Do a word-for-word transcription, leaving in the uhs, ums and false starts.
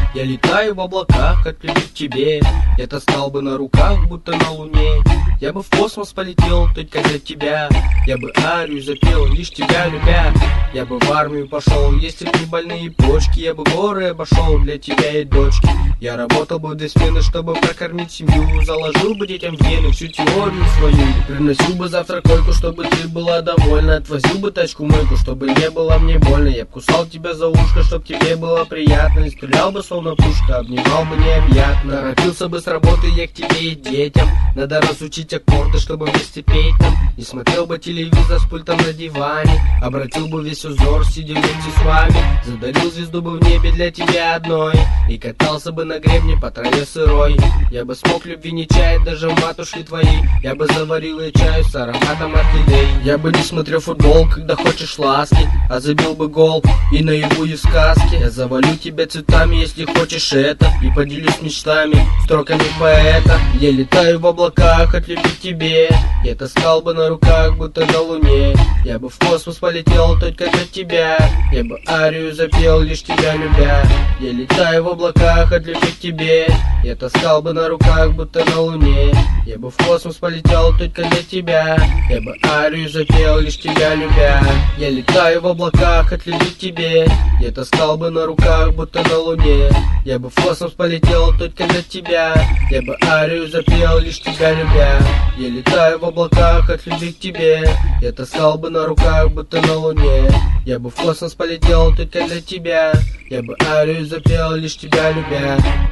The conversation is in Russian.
Я летаю в облаках от любви к тебе. Я таскал бы на руках, будто на луне. Я бы в космос полетел только для тебя. Я бы арию запел, лишь тебя любя. Я бы в армию пошел, если б не больные почки. Я бы горы обошел для тебя и дочки. Я работал бы в две смены, чтобы прокормить семью. Заложил бы детям в гены всю теорию свою. Приносил бы завтра койку, чтобы ты была довольна. Отвозил бы тачку мойку, чтобы не было мне больно. Я б кусал тебя за ушко, чтоб тебе было приятно. И стрелял бы словно пушка, обнимал бы необъятно. Торопился бы с работы я к тебе и детям. Надо разучить аккорды, чтобы вместе петь там. Не смотрел бы телевизор с пультом на диване. Обратил бы весь узор, сидя вместе с вами. Задарил звезду бы в небе для тебя одной. И катался бы на гребне по траве сырой. Я бы смог любви не чаять даже в матушке твоей. Я бы заварил ей чаю с ароматом орхидей. Я бы не смотрел футбол, когда хочешь ласки, а забил бы гол и наяву и в сказке. Я завалю тебя цветами, если хочешь это, и поделюсь мечтами, строками поэта. Я летаю в облаках от любви к тебе. Я таскал бы на руках, будто на луне. Я бы в космос полетел только для тебя. Я бы арию запел, лишь тебя любя. Я летаю в облаках от любви к тебе. Я таскал бы на руках, будто на луне. Я бы в космос полетел только для тебя. Я бы арию запел, лишь тебя любя. Я летаю в облаках от любви к тебе. Я таскал бы на руках, будто на луне. Я бы в космос полетел только для тебя. Я бы арию запел, лишь тебя любя. Я летаю в облаках от любви к тебе. Я таскал бы на руках, будто на луне. Я бы в космос полетел только для тебя. Я бы арию запел, лишь тебя любя.